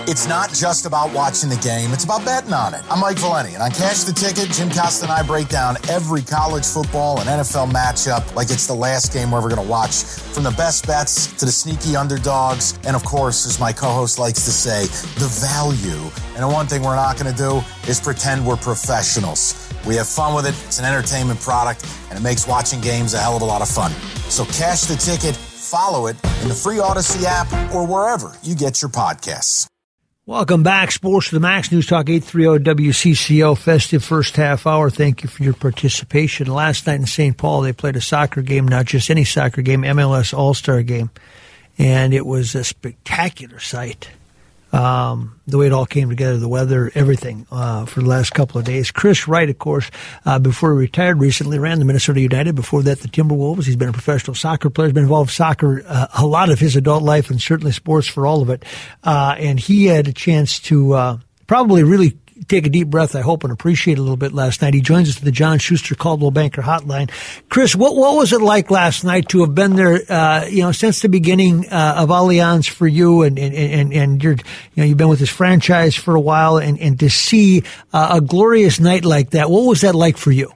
It's not just about watching the game, it's about betting on it. I'm Mike Valeni, and on Cash the Ticket, Jim Costa and I break down every college football and NFL matchup like it's the last game we're ever going to watch, from the best bets to the sneaky underdogs, and of course, as my co-host likes to say, the value. And the one thing we're not going to do is pretend we're professionals. We have fun with it, it's an entertainment product, and it makes watching games a hell of a lot of fun. So Cash the Ticket, follow it in the free Odyssey app or wherever you get your podcasts. Welcome back, Sports to the Max, News Talk 830 WCCO, festive first half hour. Thank you for your participation. Last night in St. Paul, they played a soccer game, not just any soccer game, MLS All-Star game, and it was a spectacular sight. The way it all came together, the weather, everything, for the last couple of days. Chris Wright, of course, before he retired recently, ran the Minnesota United. Before that, the Timberwolves. He's been a professional soccer player. He's been involved in soccer a lot of his adult life, and certainly sports for all of it. And he had a chance to probably really take a deep breath, I hope, and appreciate a little bit last night. He joins us to the John Schuster Caldwell Banker Hotline. Chris, what was it like last night to have been there, since the beginning of Allianz for you, and you're, you've been with this franchise for a while, and to see a glorious night like that? What was that like for you?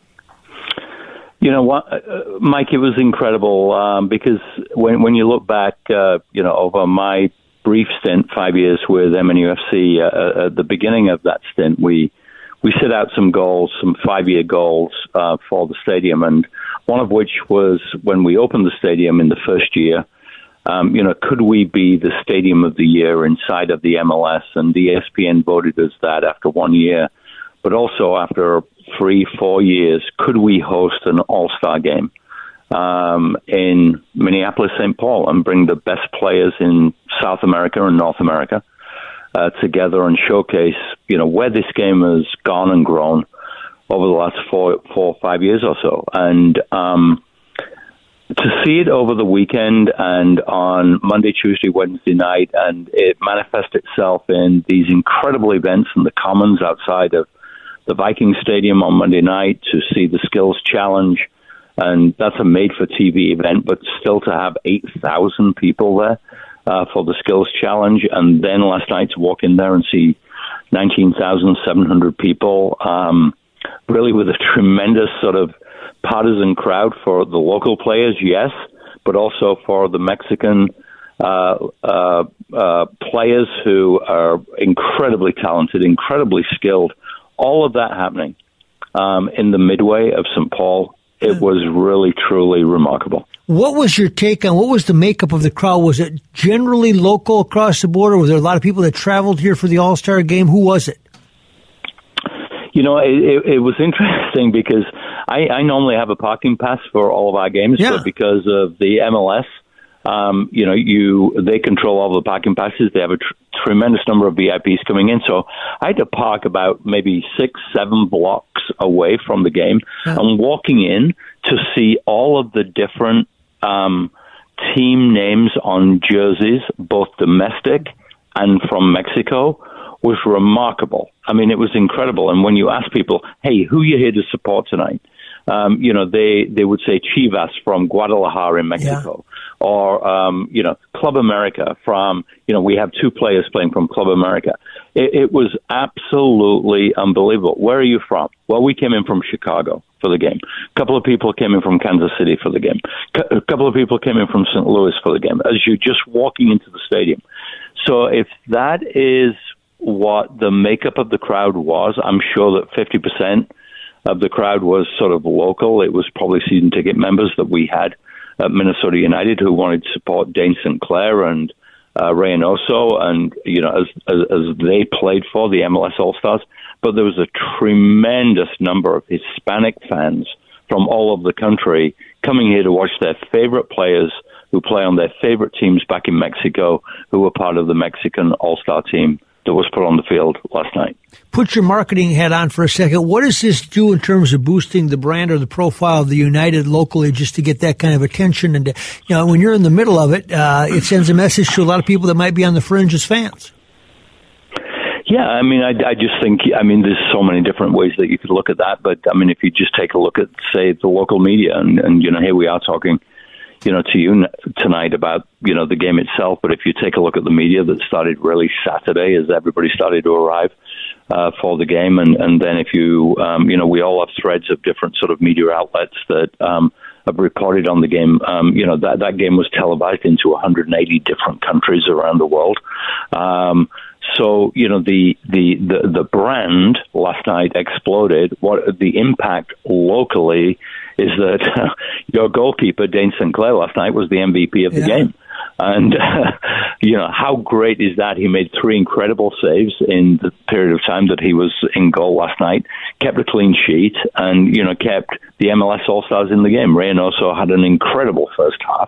You know what, Mike, it was incredible because when you look back, over my brief stint, 5 years with MNUFC, at the beginning of that stint, we set out some goals, some 5-year goals for the stadium, and one of which was when we opened the stadium in the first year, could we be the stadium of the year inside of the MLS? And the ESPN voted us that after 1 year, but also after 3-4 years, could we host an all-star game in Minneapolis, St. Paul, and bring the best players in South America and North America together and showcase, where this game has gone and grown over the last 4 or 5 years or so. And to see it over the weekend and on Monday, Tuesday, Wednesday night, and it manifest itself in these incredible events in the Commons outside of the Viking Stadium on Monday night, to see the Skills Challenge. And that's a made-for-TV event, but still to have 8,000 people there for the Skills Challenge. And then last night to walk in there and see 19,700 people, really with a tremendous sort of partisan crowd for the local players, yes, but also for the Mexican players who are incredibly talented, incredibly skilled. All of that happening in the midway of St. Paul. It was really, truly remarkable. What was your take on, what was the makeup of the crowd? Was it generally local across the border? Was there a lot of people that traveled here for the All-Star game? Who was it? It was interesting because I normally have a parking pass for all of our games, but because of the MLS, they control all the parking passes. They have a tremendous number of VIPs coming in. So I had to park about maybe 6-7 blocks away from the game. And walking in to see all of the different team names on jerseys, both domestic and from Mexico, was remarkable. I mean, it was incredible. And when you ask people, hey, who are you here to support tonight? They would say Chivas from Guadalajara in Mexico, or Club America from, we have 2 players playing from Club America. It was absolutely unbelievable. Where are you from? Well, we came in from Chicago for the game. A couple of people came in from Kansas City for the game. A couple of people came in from St. Louis for the game, as you're just walking into the stadium. So if that is what the makeup of the crowd was, I'm sure that 50% of the crowd was sort of local. It was probably season ticket members that we had at Minnesota United who wanted to support Dane Sinclair and Reynoso, and as they played for the MLS All-Stars. But there was a tremendous number of Hispanic fans from all over the country coming here to watch their favorite players who play on their favorite teams back in Mexico, who were part of the Mexican All-Star team that was put on the field last night. Put your marketing hat on for a second. What does this do in terms of boosting the brand or the profile of the United locally, just to get that kind of attention? And when you're in the middle of it, it sends a message to a lot of people that might be on the fringe as fans. Yeah, I mean, I just think, there's so many different ways that you could look at that. But, if you just take a look at, say, the local media, and here we are talking, to you tonight about, the game itself. But if you take a look at the media that started really Saturday as everybody started to arrive for the game. And then if you, we all have threads of different sort of media outlets that have reported on the game. That game was televised into 180 different countries around the world. So, the brand last night exploded. What the impact locally is that your goalkeeper, Dane St. Clair, last night was the MVP of the game. And, how great is that? He made 3 incredible saves in the period of time that he was in goal last night, kept a clean sheet, and, kept the MLS All-Stars in the game. Reynoso had an incredible first half,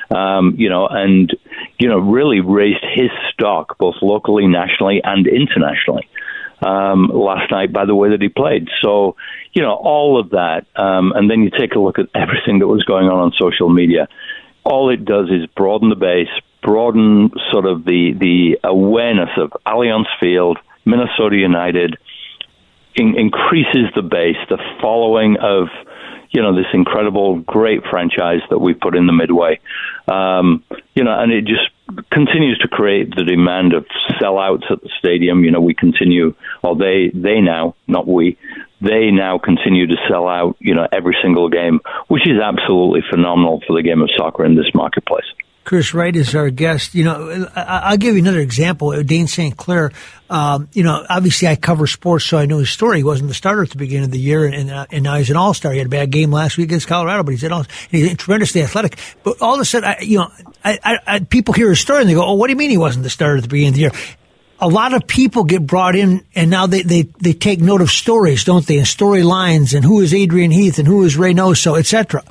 really raised his stock both locally, nationally, and internationally last night by the way that he played. So, all of that. And then you take a look at everything that was going on social media. All it does is broaden the base, broaden sort of the awareness of Allianz Field, Minnesota United, increases the base, the following of, this incredible, great franchise that we put in the Midway. And it just continues to create the demand of sellouts at the stadium. We continue, or they now, not we, they now continue to sell out, every single game, which is absolutely phenomenal for the game of soccer in this marketplace. Chris Wright is our guest. I'll give you another example. Dane St. Clair, obviously I cover sports, so I know his story. He wasn't the starter at the beginning of the year, and now he's an all-star. He had a bad game last week against Colorado, but he's tremendously athletic. But all of a sudden, people hear his story and they go, "Oh, what do you mean he wasn't the starter at the beginning of the year?" A lot of people get brought in, and now they take note of stories, don't they? And storylines, and who is Adrian Heath, and who is Reynoso, etc.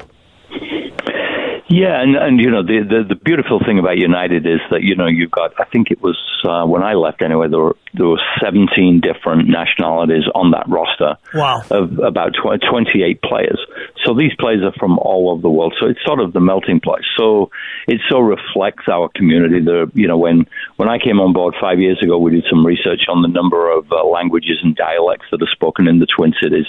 Yeah, and the beautiful thing about United is that you've got, I think it was when I left anyway, there were 17 different nationalities on that roster. Wow. Of about 28 players. So these players are from all over the world. So it's sort of the melting place. So it so reflects our community. When I came on board 5 years ago, we did some research on the number of languages and dialects that are spoken in the Twin Cities.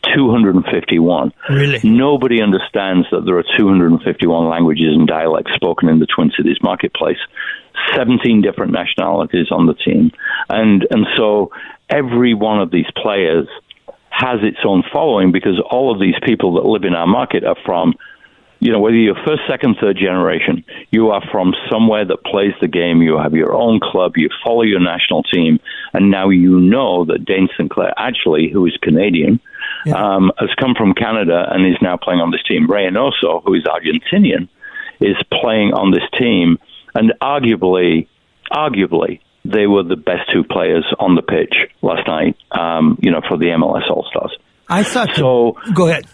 251. Really? Nobody understands that there are 251 languages and dialects spoken in the Twin Cities marketplace. 17 different nationalities on the team. And so every one of these players has its own following, because all of these people that live in our market are from, whether you're first, second, third generation, you are from somewhere that plays the game, you have your own club, you follow your national team, and now that Dane St. Clair, actually, who is Canadian, has come from Canada and is now playing on this team. Reynoso, who is Argentinian, is playing on this team, and arguably, they were the best 2 players on the pitch last night, for the MLS All-Stars. I thought so. Go ahead.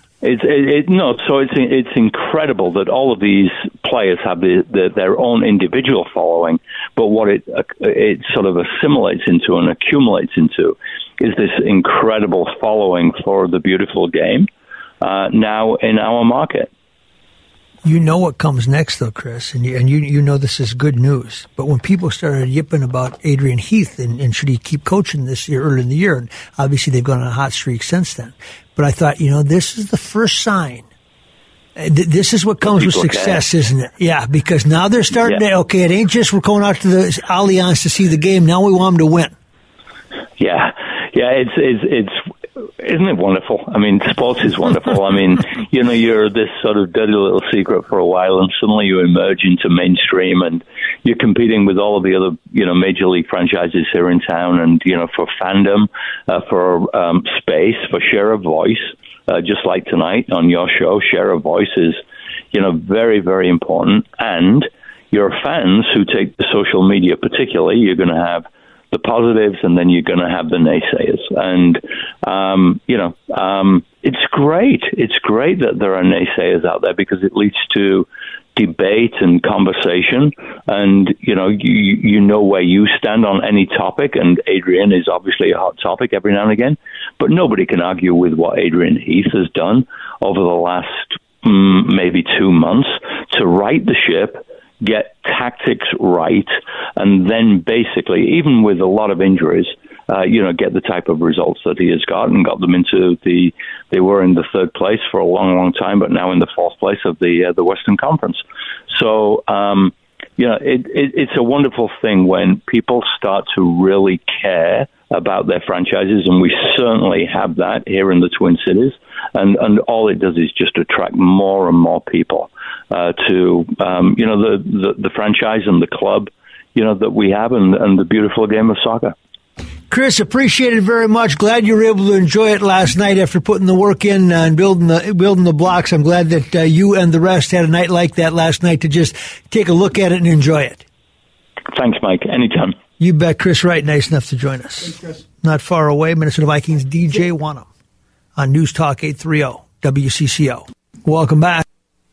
It's incredible that all of these players have their own individual following, but what it sort of assimilates into and accumulates into is this incredible following for the beautiful game now in our market. You know what comes next, though, Chris, and you know this is good news. But when people started yipping about Adrian Heath and should he keep coaching this year, early in the year, and obviously they've gone on a hot streak since then. But I thought, this is the first sign. This is what comes with success, isn't it? Yeah, because now they're starting to, okay, it ain't just we're going out to the Allianz to see the game. Now we want them to win. Yeah, it's isn't it wonderful? I mean, sports is wonderful. I mean, you're this sort of dirty little secret for a while, and suddenly you emerge into mainstream, and you're competing with all of the other, major league franchises here in town, and, for fandom, for space, for share of voice, just like tonight on your show. Share of voice is, very, very important. And your fans who take to social media particularly, you're going to have the positives, and then you're going to have the naysayers. And, it's great. It's great that there are naysayers out there, because it leads to debate and conversation. And, you know where you stand on any topic. And Adrian is obviously a hot topic every now and again. But nobody can argue with what Adrian Heath has done over the last maybe 2 months to right the ship, get tactics right, and then basically, even with a lot of injuries, get the type of results that he has got and got them into they were in the third place for a long, long time, but now in the fourth place of the Western Conference. So, it's a wonderful thing when people start to really care about their franchises, and we certainly have that here in the Twin Cities. And all it does is just attract more and more people to the franchise and the club, that we have, and the beautiful game of soccer. Chris, appreciate it very much. Glad you were able to enjoy it last night after putting the work in and building the blocks. I'm glad that you and the rest had a night like that last night to just take a look at it and enjoy it. Thanks, Mike. Anytime. You bet. Chris Wright, nice enough to join us. Thanks, Chris. Not far away, Minnesota Vikings DJ Wanham on News Talk 830 WCCO. Welcome back.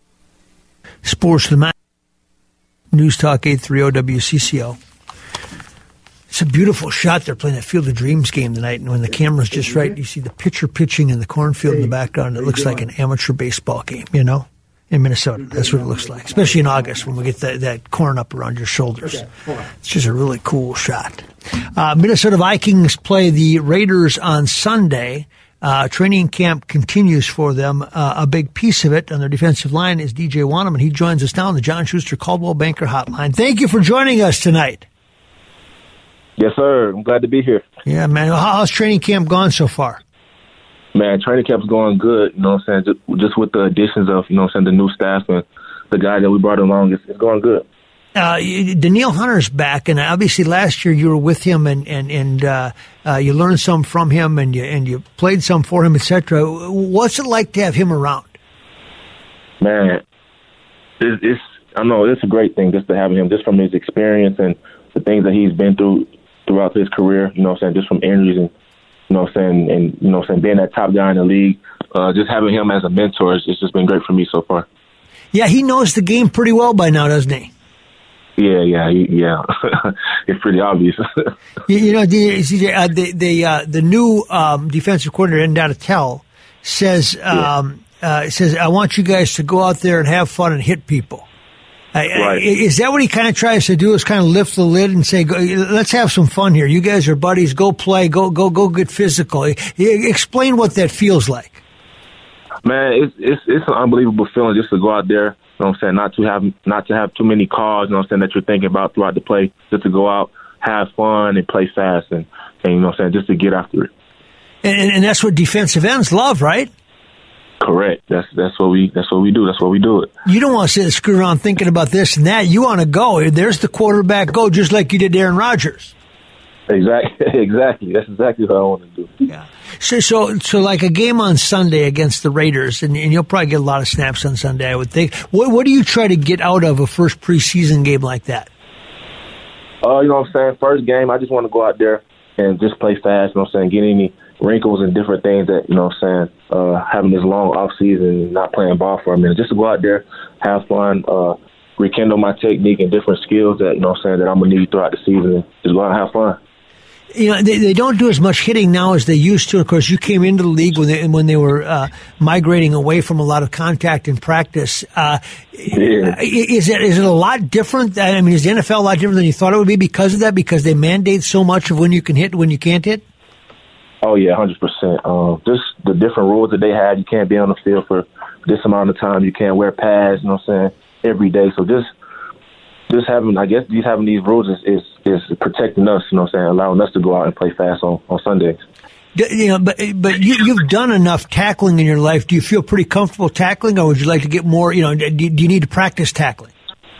Sports to the Max. News Talk 830 WCCO. It's a beautiful shot. They're playing that Field of Dreams game tonight, and when the camera's just right, you see the pitcher pitching in the cornfield in the background. It looks like an amateur baseball game, in Minnesota. That's what it looks like, especially in August when we get that corn up around your shoulders. It's just a really cool shot. Minnesota Vikings play the Raiders on Sunday. Training camp continues for them. A big piece of it on their defensive line is DJ Wanham, and he joins us now on the John Schuster Coldwell Banker Hotline. Thank you for joining us tonight. Yes, sir. I'm glad to be here. Yeah, man. How's training camp gone so far? Man, training camp's going good, just with the additions of, the new staff and the guy that we brought along, it's going good. Danielle Hunter's back, and obviously last year you were with him and you learned some from him and you played some for him, etc. What's it like to have him around? Man, I know it's a great thing just to have him, just from his experience and the things that he's been throughout his career, just from injuries and, being that top guy in the league, just having him as a mentor, it's just been great for me so far. Yeah, he knows the game pretty well by now, doesn't he? Yeah. It's pretty obvious. The new defensive coordinator, Ndada Tell, says, I want you guys to go out there and have fun and hit people. Right. Is that what he kind of tries to do, is kind of lift the lid and say, let's have some fun here. You guys are buddies. Go play. Go get physical. Explain what that feels like. Man, it's an unbelievable feeling just to go out there, not to have too many calls, that you're thinking about throughout the play, just to go out, have fun and play fast and just to get after it. And that's what defensive ends love, right? Correct. That's what we do. That's what we do it. You don't want to sit and screw around thinking about this and that. You want to go. There's the quarterback. Go, just like you did Aaron Rodgers. Exactly. That's exactly what I want to do. Yeah. So like a game on Sunday against the Raiders, and you'll probably get a lot of snaps on Sunday, I would think. What do you try to get out of a first preseason game like that? First game, I just want to go out there and just play fast, get any wrinkles and different things that, having this long off season, not playing ball for a minute, just to go out there, have fun, rekindle my technique and different skills that, that I'm going to need throughout the season, and just go out and have fun. They don't do as much hitting now as they used to. Of course, you came into the league when they were migrating away from a lot of contact in practice. Is it a lot different? I mean, is the NFL a lot different than you thought it would be because of that? Because they mandate so much of when you can hit and when you can't hit? Oh, yeah, 100%. Just the different rules that they have. You can't be on the field for this amount of time. You can't wear pads, every day. So just having these rules is protecting us, allowing us to go out and play fast on Sundays. But you've done enough tackling in your life. Do you feel pretty comfortable tackling, or would you like to get more? Do you need to practice tackling?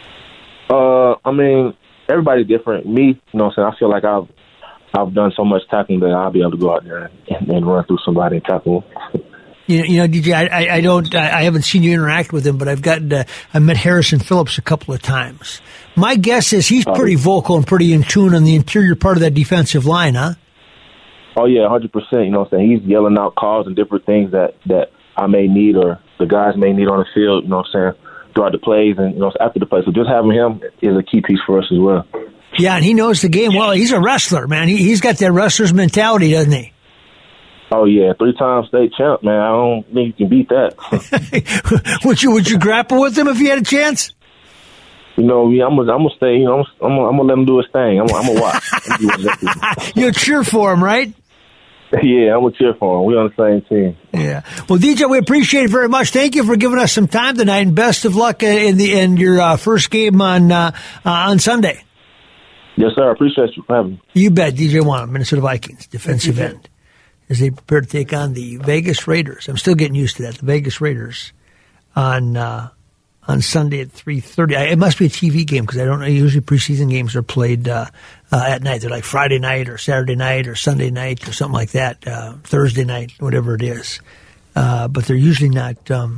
Everybody's different. Me, I feel like I've done so much tackling that I'll be able to go out there and run through somebody and tackle them. DJ, I haven't seen you interact with him, but I met Harrison Phillips a couple of times. My guess is he's pretty vocal and pretty in tune on the interior part of that defensive line, huh? Oh, yeah, 100%. He's yelling out calls and different things that I may need or the guys may need on the field, throughout the plays and, after the play. So just having him is a key piece for us as well. Yeah, and he knows the game well. He's a wrestler, man. He's got that wrestler's mentality, doesn't he? Oh, yeah, 3-time state champ, man. I don't think you can beat that. Would you grapple with him if you had a chance? I'm gonna stay. I'm gonna let him do his thing. I'm gonna watch. You'll cheer for him, right? Yeah, I'm gonna cheer for him. We're on the same team. Yeah. Well, DJ, we appreciate it very much. Thank you for giving us some time tonight, and best of luck in your first game on Sunday. Yes, sir. I appreciate you for having me. You bet. DJ Wonnum, Minnesota Vikings defensive end, as they prepare to take on the Vegas Raiders. I'm still getting used to that. The Vegas Raiders on Sunday at 3:30. It must be a TV game because I don't know. Usually preseason games are played at night. They're like Friday night or Saturday night or Sunday night or something like that, Thursday night, whatever it is. But they're usually not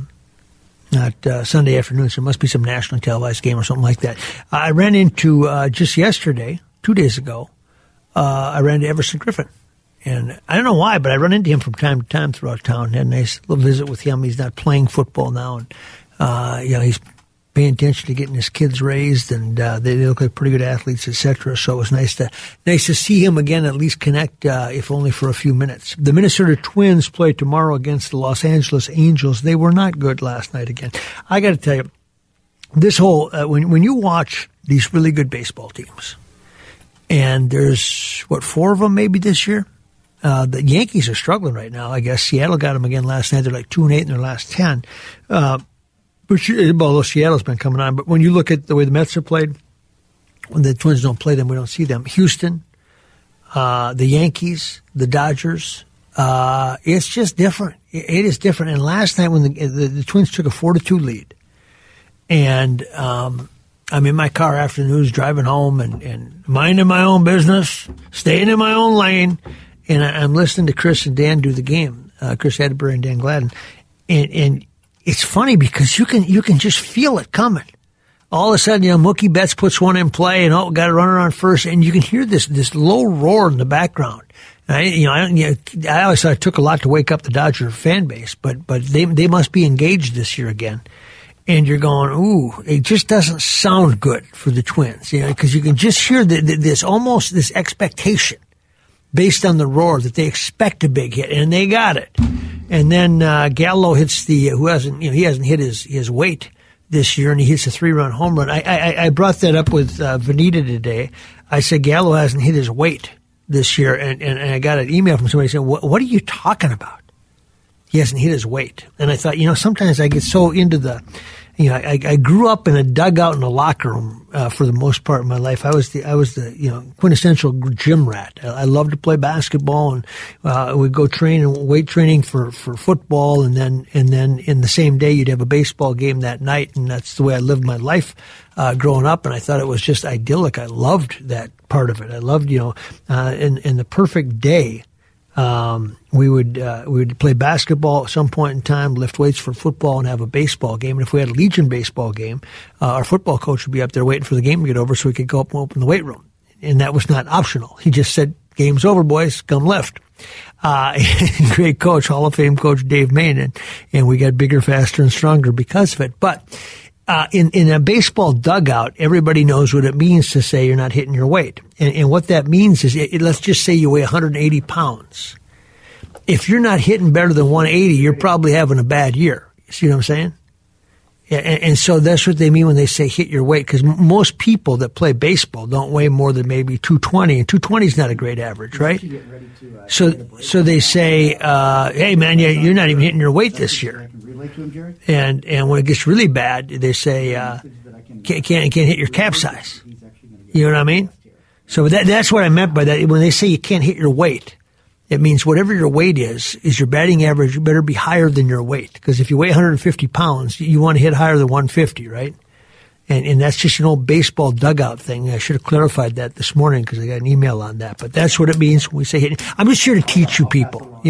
Sunday afternoons. There must be some nationally televised game or something like that. I ran into, just yesterday, 2 days ago, I ran into Everson Griffin. And I don't know why, but I run into him from time to time throughout town. Had a nice little visit with him. He's not playing football now, and he's paying attention to getting his kids raised, and they look like pretty good athletes, etc. So it was nice to see him again, at least connect, if only for a few minutes. The Minnesota Twins play tomorrow against the Los Angeles Angels. They were not good last night again. I got to tell you, this whole when you watch these really good baseball teams, and there's 4 of them maybe this year. The Yankees are struggling right now. I guess Seattle got them again last night. They're like 2-8 in their last 10. Although Seattle's been coming on. But when you look at the way the Mets are played, when the Twins don't play them, we don't see them. Houston, the Yankees, the Dodgers, it's just different. It is different. And last night when the Twins took a 4-2 lead, and I'm in my car after the news driving home and minding my own business, staying in my own lane, and I'm listening to Chris and Dan do the game, Chris Atterbury and Dan Gladden, and it's funny because you can just feel it coming. All of a sudden, Mookie Betts puts one in play, and got a runner on first, and you can hear this low roar in the background. I always thought it took a lot to wake up the Dodger fan base, but they must be engaged this year again. And you're going, ooh, it just doesn't sound good for the Twins, because you can just hear this expectation based on the roar that they expect a big hit, and they got it. And then Gallo hits he hasn't hit his weight this year, and he hits a 3-run home run. I brought that up with Vanita today. I said Gallo hasn't hit his weight this year, and I got an email from somebody saying, what are you talking about? He hasn't hit his weight. And I thought, sometimes I get so into the, I grew up in a dugout in a locker room for the most part of my life. I was the quintessential gym rat. I loved to play basketball, and we'd go train and weight training for football, and then in the same day you'd have a baseball game that night, and that's the way I lived my life growing up. And I thought it was just idyllic. I loved that part of it. I loved in the perfect day. We would play basketball at some point in time, lift weights for football, and have a baseball game. And if we had a Legion baseball game, our football coach would be up there waiting for the game to get over so we could go up and open the weight room. And that was not optional. He just said, game's over, boys, come lift. Great coach, Hall of Fame coach Dave Main, and we got bigger, faster, and stronger because of it. But in a baseball dugout, everybody knows what it means to say you're not hitting your weight. And what that means is, let's just say you weigh 180 pounds. If you're not hitting better than 180, you're probably having a bad year. You see what I'm saying? And so that's what they mean when they say hit your weight, because most people that play baseball don't weigh more than maybe 220, and 220 is not a great average, right? So they say, hey, man, you're not even hitting your weight this year. And when it gets really bad, they say, can't hit your cap size. You know what I mean? So that's what I meant by that. When they say you can't hit your weight, it means whatever your weight is your batting average. You better be higher than your weight. Because if you weigh 150 pounds, you want to hit higher than 150, right? And that's just an old baseball dugout thing. I should have clarified that this morning because I got an email on that. But that's what it means when we say hitting. I'm just here to teach you people,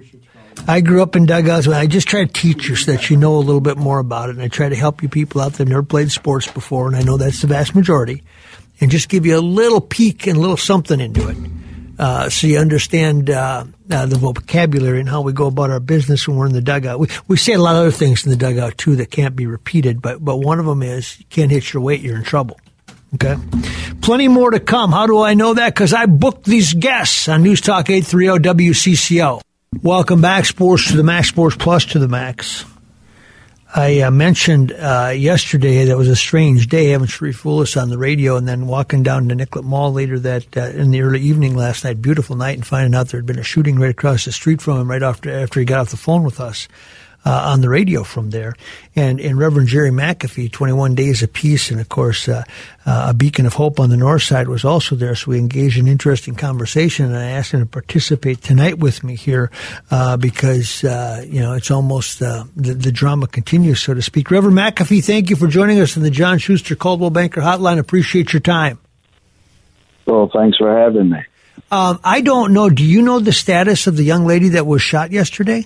I grew up in dugouts. I just try to teach you so that you know a little bit more about it. And I try to help you people out there who've never played sports before, and I know that's the vast majority, and just give you a little peek and a little something into it. So you understand the vocabulary and how we go about our business when we're in the dugout. We say a lot of other things in the dugout, too, that can't be repeated, but one of them is you can't hit your weight, you're in trouble. Okay? Plenty more to come. How do I know that? Because I booked these guests on News Talk 830 WCCO. Welcome back, Sports to the Max, Sports Plus to the Max. I mentioned yesterday that was a strange day having Sharif Willis on the radio, and then walking down to Nicollet Mall later that in the early evening last night, beautiful night, and finding out there had been a shooting right across the street from him right after he got off the phone with us on the radio from there. And Reverend Jerry McAfee, 21 Days of Peace, and of course a beacon of hope on the north side was also there. So we engaged in interesting conversation, and I asked him to participate tonight with me here because it's almost the drama continues, so to speak. Reverend McAfee, thank you for joining us on the John Schuster Coldwell Banker Hotline. Appreciate your time. Well, thanks for having me. I don't know. Do you know the status of the young lady that was shot yesterday?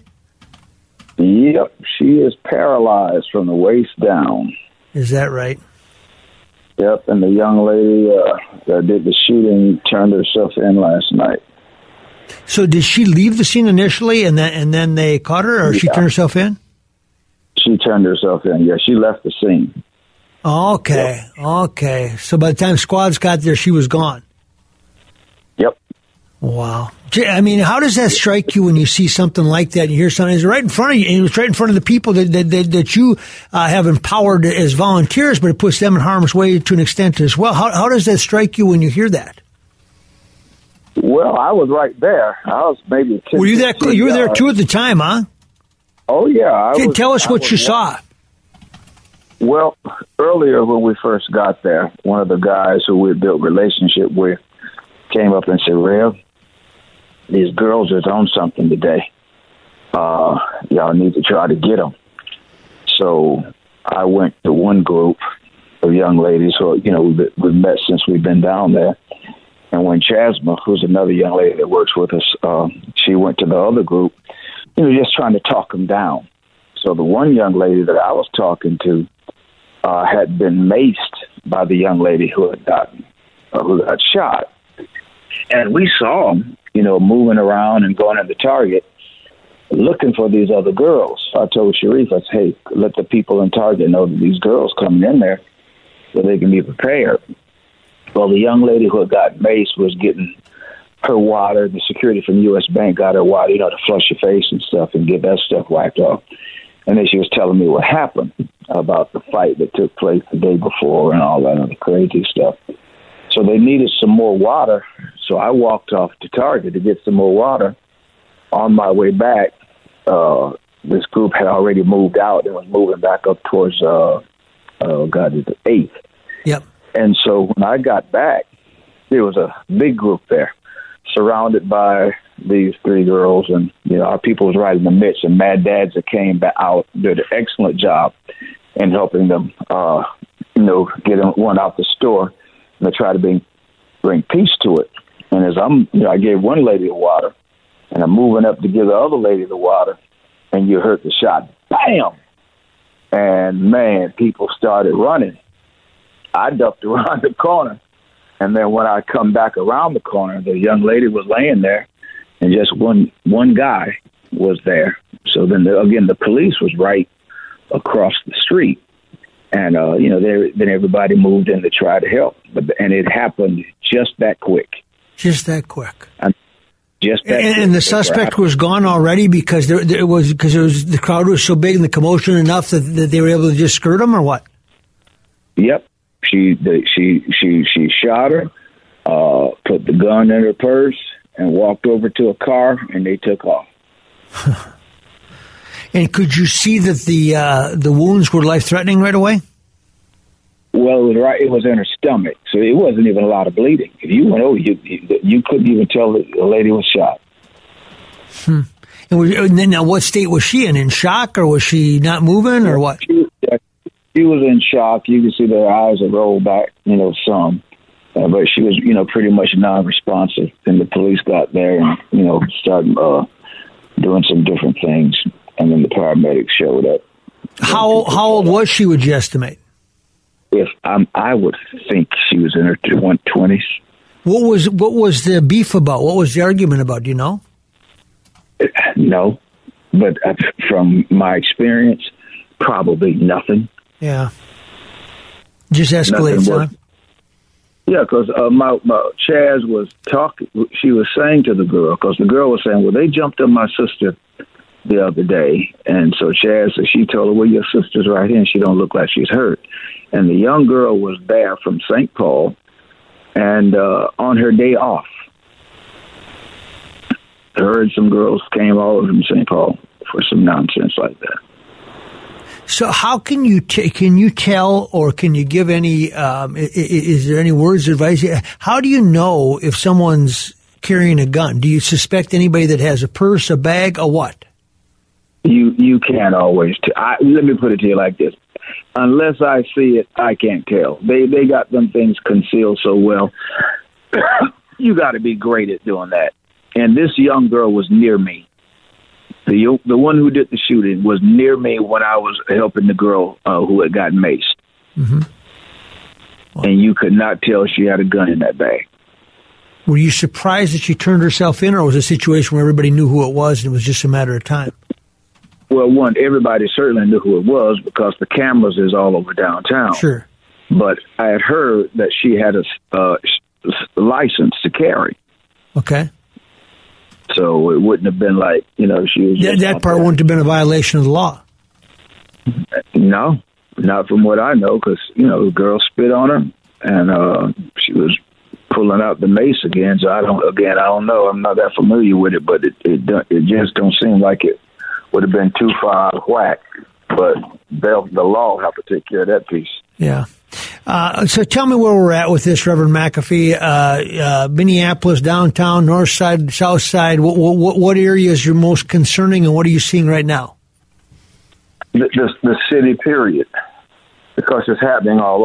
Yep, she is paralyzed from the waist down. Is that right? Yep, and the young lady that did the shooting turned herself in last night. So did she leave the scene initially, and then they caught her, or she turned herself in? She turned herself in. Yeah, she left the scene. Okay, yep. Okay. So by the time squads got there, she was gone. Yep. Wow. I mean, how does that strike you when you see something like that? You hear something, it's right in front of you, and it was right in front of the people that you have empowered as volunteers, but it puts them in harm's way to an extent as well. How does that strike you when you hear that? Well, I was right there. I was maybe 10. Were you there? You were there too at the time, huh? Oh yeah. Tell us what you saw. Well, earlier when we first got there, one of the guys who we built a relationship with came up and said, "Rev, these girls is on something today. Y'all need to try to get them." So I went to one group of young ladies who, we've met since we've been down there. And when Chasma, who's another young lady that works with us, she went to the other group, just trying to talk them down. So the one young lady that I was talking to had been maced by the young lady who got shot. And we saw them, moving around and going at the target, looking for these other girls. So I told Sharif, I said, hey, let the people in Target know that these girls coming in there so they can be prepared. Well, the young lady who got maced was getting her water. The security from U.S. Bank got her water, to flush your face and stuff and get that stuff wiped off. And then she was telling me what happened about the fight that took place the day before and all that other crazy stuff. So they needed some more water. So I walked off to Target to get some more water. On my way back, this group had already moved out and was moving back up towards, the 8th. Yep. And so when I got back, there was a big group there, surrounded by these three girls. And, our people was right in the midst. And Mad Dads that came back out did an excellent job in helping them, get one out the store. And I try to bring peace to it. And as I gave one lady the water, and I'm moving up to give the other lady the water, and you heard the shot, bam! And, man, people started running. I ducked around the corner, and then when I come back around the corner, the young lady was laying there, and just one guy was there. So then, the police was right across the street. And, then everybody moved in to try to help. And it happened just that quick. Just that quick. And the suspect was gone already because the crowd was so big and the commotion enough that they were able to just skirt him, or what? Yep. She shot her, put the gun in her purse, and walked over to a car, and they took off. And could you see that the wounds were life-threatening right away? Well, it was right. It was in her stomach, so it wasn't even a lot of bleeding. If you went over, you couldn't even tell that the lady was shot. And then, now, what state was she in? In shock, or was she not moving, or what? She was in shock. You could see their eyes had rolled back, some. But she was, pretty much non-responsive. And the police got there and, started doing some different things. And then the paramedics showed up. How old was she, would you estimate? I would think she was in her 20s. What was the beef about? What was the argument about? Do you know? No. But from my experience, probably nothing. Yeah. Just escalates, huh? Yeah, because my Chaz was talking. She was saying to the girl, because the girl was saying, well, they jumped on my sister the other day. And so Chaz said, she told her, well, your sister's right here and she don't look like she's hurt. And the young girl was there from St. Paul and on her day off. Her and some girls came all over from St. Paul for some nonsense like that. So how can you tell, or can you give any, is there any words of advice? How do you know if someone's carrying a gun? Do you suspect anybody that has a purse, a bag, or what? You can't always tell. Let me put it to you like this. Unless I see it, I can't tell. They got them things concealed so well. You got to be great at doing that. And this young girl was near me. The one who did the shooting was near me when I was helping the girl who had gotten maced. Mm-hmm. Well, and you could not tell she had a gun in that bag. Were you surprised that she turned herself in, or was it a situation where everybody knew who it was and it was just a matter of time? Well, everybody certainly knew who it was because the cameras is all over downtown. Sure. But I had heard that she had a license to carry. Okay. So it wouldn't have been like, she was... That part wouldn't have been a violation of the law. No, not from what I know, because, the girl spit on her, and she was pulling out the mace again. So I don't know. I'm not that familiar with it, but it just don't seem like it would have been too far out of whack. But the law have to take care of that piece. Yeah. So tell me where we're at with this, Reverend McAfee. Minneapolis, downtown, north side, south side. What areas are most concerning, and what are you seeing right now? The city, period, because it's happening all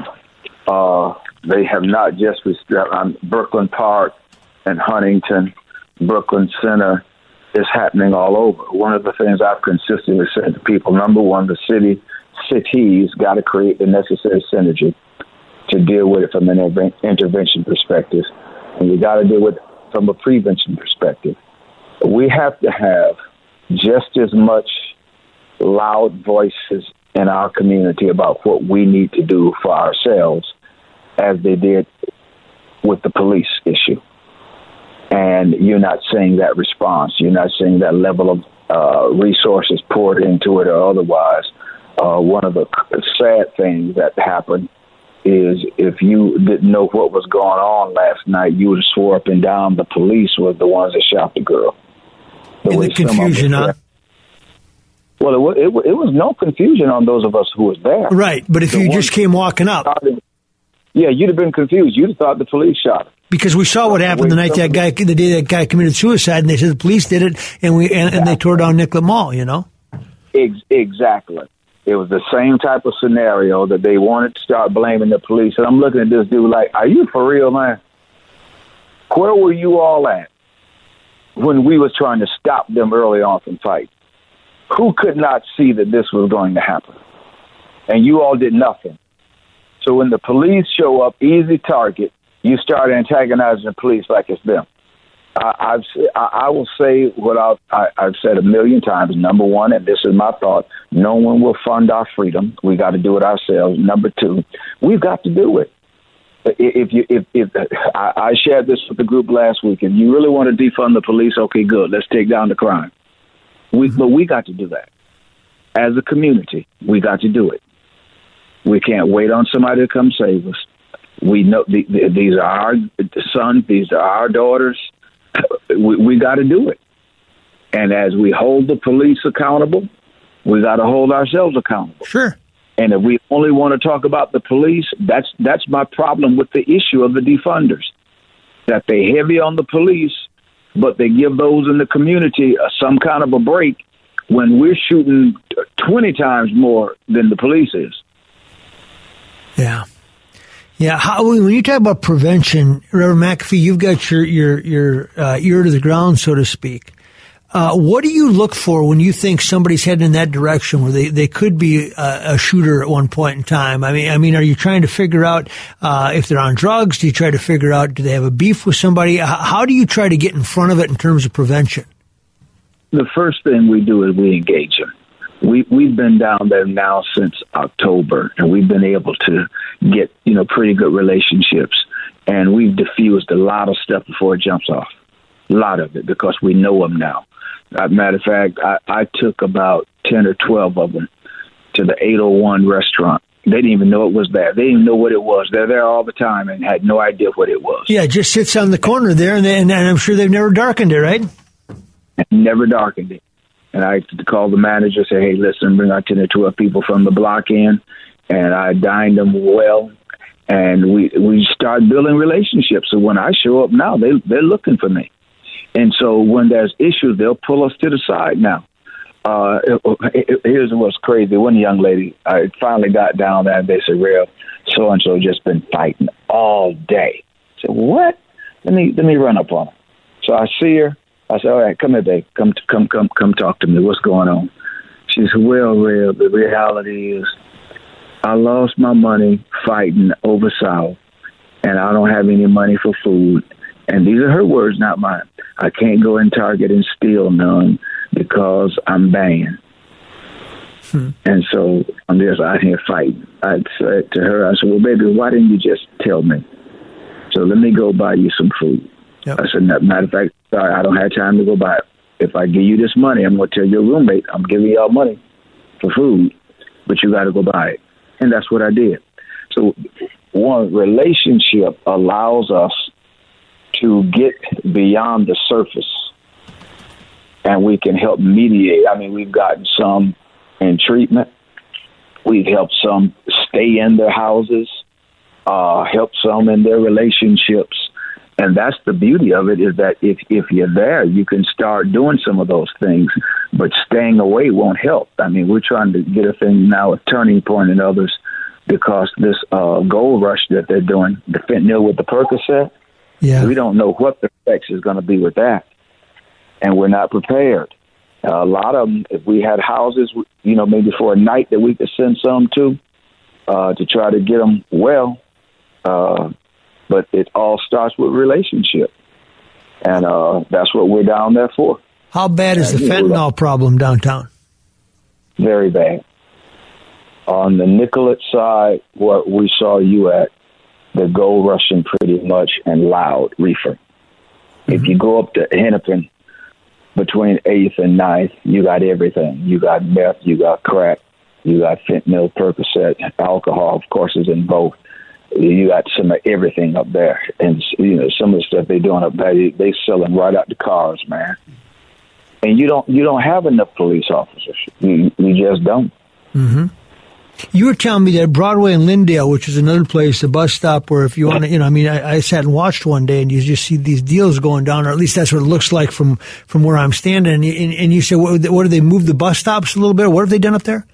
over. They have not just Brooklyn Park and Huntington, Brooklyn Center. It's happening all over. One of the things I've consistently said to people, number one, the cities got to create the necessary synergy to deal with it from an intervention perspective. And you got to deal with it from a prevention perspective. We have to have just as much loud voices in our community about what we need to do for ourselves as they did with the police issue. And you're not seeing that response. You're not seeing that level of resources poured into it or otherwise. One of the sad things that happened is if you didn't know what was going on last night, you would have swore up and down the police were the ones that shot the girl. In the confusion, huh? Well, it was no confusion on those of us who was there. Right, but if you just came walking up. Yeah, you'd have been confused. You'd have thought the police shot him. Because we saw what happened the day that guy committed suicide, and they said the police did it, and they tore down Nicollet Mall, Exactly. It was the same type of scenario that they wanted to start blaming the police. And I'm looking at this dude like, are you for real, man? Where were you all at when we was trying to stop them early on from fighting? Who could not see that this was going to happen? And you all did nothing. So when the police show up, easy target, you start antagonizing the police like it's them. I will say what I've said a million times. Number one, and this is my thought, no one will fund our freedom. We got to do it ourselves. Number two, we've got to do it. If I shared this with the group last week, if you really want to defund the police, okay, good. Let's take down the crime. But we got to do that. As a community, we got to do it. We can't wait on somebody to come save us. We know these are our sons, these are our daughters. We got to do it. And as we hold the police accountable, we got to hold ourselves accountable. Sure. And if we only want to talk about the police, that's my problem with the issue of the defunders, that they heavy on the police, but they give those in the community some kind of a break when we're shooting 20 times more than the police is. Yeah. Yeah, when you talk about prevention, Reverend McAfee, you've got your ear to the ground, so to speak. What do you look for when you think somebody's heading in that direction where they could be a shooter at one point in time? I mean, are you trying to figure out if they're on drugs? Do you try to figure out, do they have a beef with somebody? How do you try to get in front of it in terms of prevention? The first thing we do is we engage them. We've been down there now since October, and we've been able to get, pretty good relationships. And we've diffused a lot of stuff before it jumps off. A lot of it, because we know them now. Matter of fact, I took about 10 or 12 of them to the 801 restaurant. They didn't even know it was there. They didn't even know what it was. They're there all the time and had no idea what it was. Yeah, it just sits on the corner there, and I'm sure they've never darkened it, right? Never darkened it. And I called the manager, say, hey, listen, bring our 10 or 12 people from the block in, and I dined them well, and we start building relationships. So when I show up now, they're looking for me. And so when there's issues, they'll pull us to the side now. Here's what's crazy. One young lady, I finally got down there, and they said, Real, so-and-so just been fighting all day. I said, what? Let me run up on her. So I see her. I said, all right, come here, babe. Come talk to me. What's going on? She said, well, Real, the reality is I lost my money fighting over South, and I don't have any money for food. And these are her words, not mine. I can't go in Target and steal none because I'm banned. And so I'm just out here fighting. I said to her, I said, well, baby, why didn't you just tell me? So let me go buy you some food. Yep. I said, matter of fact, sorry, I don't have time to go buy it. If I give you this money, I'm going to tell your roommate I'm giving y'all money for food, but you got to go buy it. And that's what I did. So one, relationship allows us to get beyond the surface, and we can help mediate. I mean, we've gotten some in treatment. We've helped some stay in their houses, helped some in their relationships. And that's the beauty of it, is that if you're there, you can start doing some of those things, but staying away won't help. I mean, we're trying to get a thing now, a Turning Point and others, because this gold rush that they're doing, the fentanyl with the Percocet, we don't know what the effects is going to be with that. And we're not prepared. A lot of them, if we had houses, maybe for a night that we could send some to try to get them well, but it all starts with relationship. And that's what we're down there for. How bad is the fentanyl problem downtown? Very bad. On the Nicollet side, what we saw you at, the gold rushing pretty much and loud reefer. Mm-hmm. If you go up to Hennepin, between 8th and 9th, you got everything. You got meth, you got crack, you got fentanyl, Percocet, alcohol, of course, is in both. You got some of everything up there. And, some of the stuff they're doing up there, they selling right out the cars, man. And you don't have enough police officers. You just don't. Mm-hmm. You were telling me that Broadway and Lyndale, which is another place, the bus stop where if you want to, I sat and watched one day and you just see these deals going down, or at least that's what it looks like from where I'm standing. And you said, what do they move the bus stops a little bit? What have they done up there?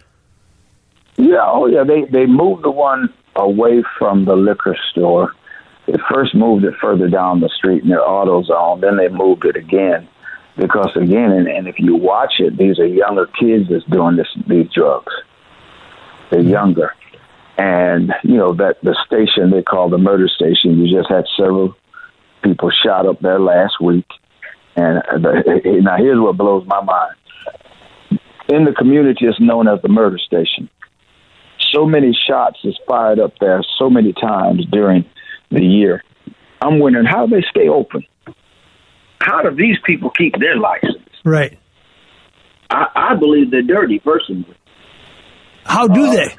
Yeah, they moved the one away from the liquor store. They first moved it further down the street near AutoZone. Then they moved it again because, again, and if you watch it, these are younger kids that's doing these drugs. They're younger. And, that the station they call the murder station, you just had several people shot up there last week. And now here's what blows my mind. In the community, it's known as the murder station. So many shots is fired up there so many times during the year. I'm wondering, how do they stay open? How do these people keep their license? Right. I believe they're dirty, personally. How do they?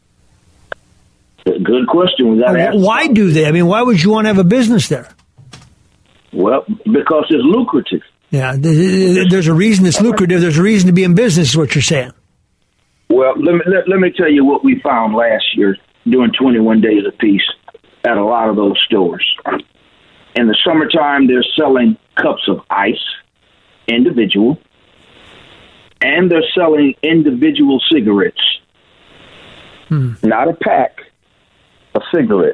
Good question. Why do they? I mean, why would you want to have a business there? Well, because it's lucrative. Yeah, there's a reason it's lucrative. There's a reason to be in business, is what you're saying. Well, let me tell you what we found last year doing 21 days apiece at a lot of those stores. In the summertime, they're selling cups of ice, individual, and they're selling individual cigarettes. Not a pack, a cigarette.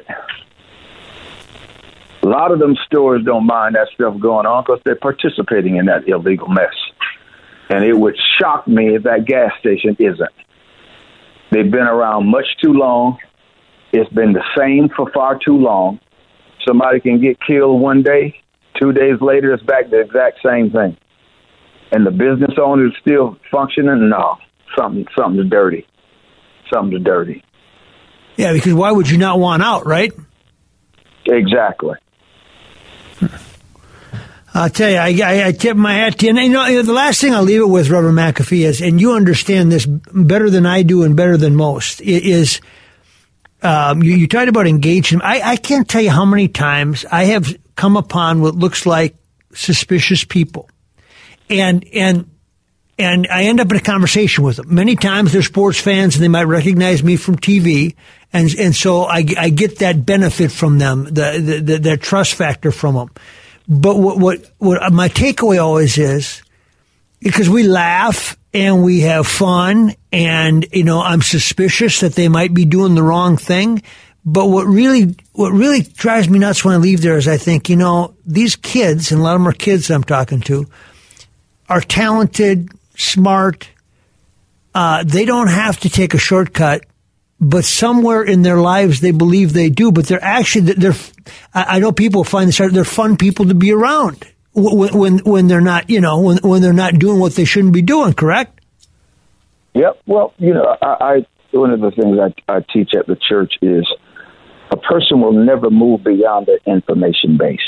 A lot of them stores don't mind that stuff going on because they're participating in that illegal mess. And it would shock me if that gas station isn't. They've been around much too long. It's been the same for far too long. Somebody can get killed one day, 2 days later, it's back to the exact same thing. And the business owner is still functioning? No, something's dirty. Something's dirty. Yeah, because why would you not want out, right? Exactly. I'll tell you, I tip my hat to you. And, the last thing I'll leave it with, Reverend McAfee, is, and you understand this better than I do and better than most, is you talked about engagement. I can't tell you how many times I have come upon what looks like suspicious people. And I end up in a conversation with them. Many times they're sports fans and they might recognize me from TV. And so I get that benefit from them, that trust factor from them. But what my takeaway always is, because we laugh and we have fun and, I'm suspicious that they might be doing the wrong thing. But what really drives me nuts when I leave there is I think, these kids, and a lot of them are kids I'm talking to, are talented, smart. They don't have to take a shortcut, but somewhere in their lives they believe they do. But they're actually, I know people find this hard, they're fun people to be around when they're not, when they're not doing what they shouldn't be doing, correct? Yep. Well, I one of the things I teach at the church is a person will never move beyond their information base.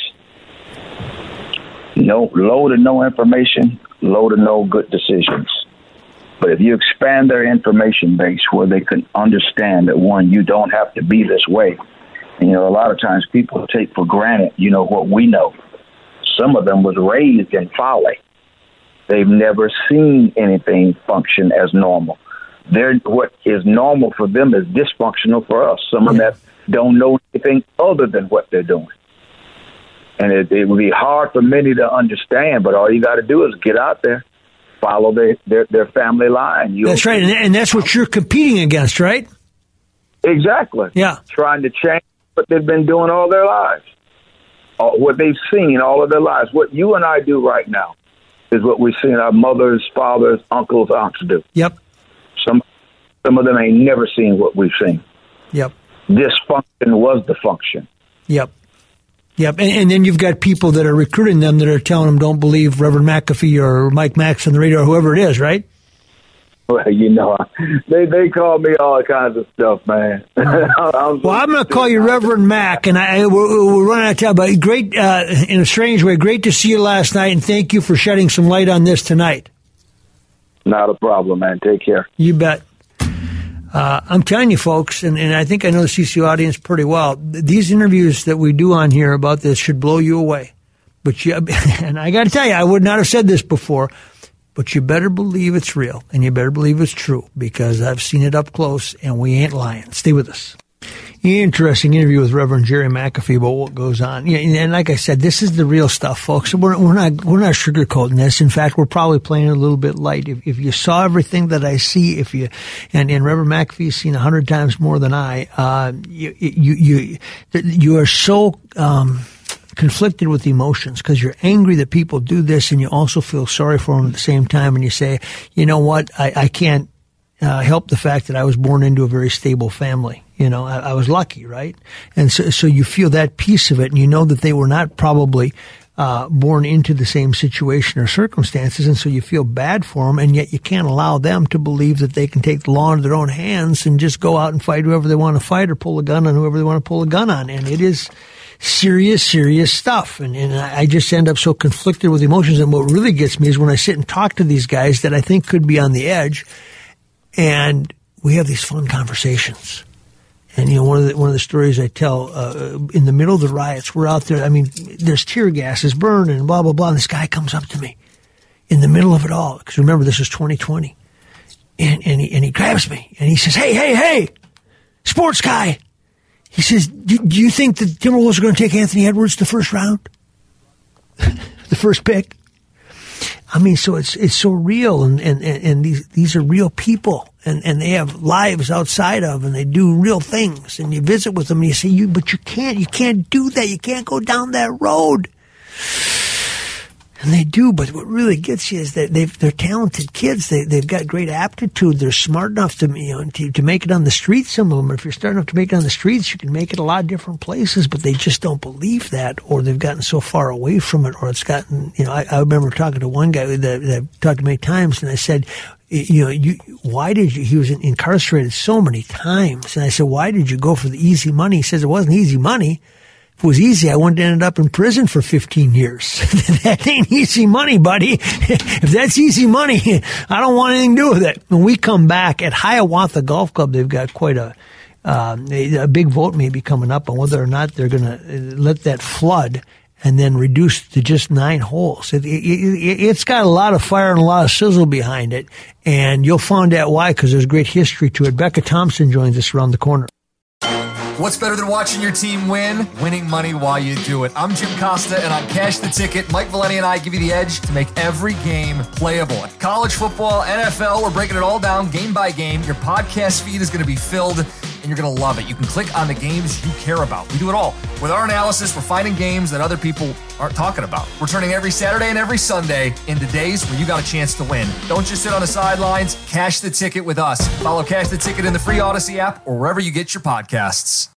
Low to no information, low to no good decisions. But if you expand their information base where they can understand that, one, you don't have to be this way. And, a lot of times people take for granted, what we know. Some of them was raised in folly. They've never seen anything function as normal. What is normal for them is dysfunctional for us. Some of them don't know anything other than what they're doing. And it would be hard for many to understand, but all you got to do is get out there, follow their family line. That's right, and that's what you're competing against, right? Exactly. Yeah. Trying to change what they've been doing all their lives, what they've seen all of their lives. What you and I do right now is what we've seen our mothers, fathers, uncles, aunts do. Yep. Some of them ain't never seen what we've seen. Yep. Dysfunction was the function. Yep. And then you've got people that are recruiting them that are telling them don't believe Reverend McAfee or Mike Max on the radio or whoever it is, right? Well, they call me all kinds of stuff, man. I'm going to call you Reverend Mac, and we're running out of time. But great, in a strange way, great to see you last night, and thank you for shedding some light on this tonight. Not a problem, man. Take care. You bet. I'm telling you, folks, and I think I know the CCO audience pretty well, these interviews that we do on here about this should blow you away. And I got to tell you, I would not have said this before, but you better believe it's real, and you better believe it's true, because I've seen it up close, and we ain't lying. Stay with us. Interesting interview with Reverend Jerry McAfee about what goes on. And like I said, this is the real stuff, folks. We're not sugarcoating this. In fact, we're probably playing it a little bit light. If you saw everything that I see, and Reverend McAfee's seen 100 times more than I, you are so conflicted with emotions, because you're angry that people do this, and you also feel sorry for them at the same time, and you say, you know what, I can't help the fact that I was born into a very stable family. I was lucky, right? And so you feel that piece of it, and you know that they were not probably born into the same situation or circumstances, and so you feel bad for them, and yet you can't allow them to believe that they can take the law into their own hands and just go out and fight whoever they want to fight or pull a gun on whoever they want to pull a gun on. And it is serious stuff. And I just end up so conflicted with emotions. And what really gets me is when I sit and talk to these guys that I think could be on the edge, and we have these fun conversations. And, one of the stories I tell, in the middle of the riots, we're out there, there's tear gases burning and blah, blah, blah. And this guy comes up to me in the middle of it all. Because remember, this is 2020. And he grabs me and he says, hey, sports guy. He says, do you think the Timberwolves are going to take Anthony Edwards the first round? The first pick? So it's so real, and these are real people, and they have lives outside of, and they do real things, and you visit with them, and you say, but you can't do that, you can't go down that road. And they do, but what really gets you is that they're talented kids. They've got great aptitude. They're smart enough to make it on the streets. Some of them, if you're smart enough to make it on the streets, you can make it a lot of different places. But they just don't believe that, or they've gotten so far away from it, or it's gotten. I remember talking to one guy that I've talked to many times, and I said, why did you? He was incarcerated so many times, and I said, why did you go for the easy money? He says it wasn't easy money. If it was easy, I wouldn't have ended up in prison for 15 years. That ain't easy money, buddy. If that's easy money, I don't want anything to do with it. When we come back at Hiawatha Golf Club, they've got quite a big vote maybe coming up on whether or not they're going to let that flood and then reduce to just 9 holes. It's got a lot of fire and a lot of sizzle behind it, and you'll find out why, because there's great history to it. Becca Thompson joins us around the corner. What's better than watching your team win? Winning money while you do it. I'm Jim Costa, and on Cash the Ticket, Mike Valeni and I give you the edge to make every game playable. College football, NFL, we're breaking it all down game by game. Your podcast feed is going to be filled, and you're going to love it. You can click on the games you care about. We do it all. With our analysis, we're finding games that other people aren't talking about. We're turning every Saturday and every Sunday into days where you got a chance to win. Don't just sit on the sidelines. Cash the Ticket with us. Follow Cash the Ticket in the free Odyssey app or wherever you get your podcasts.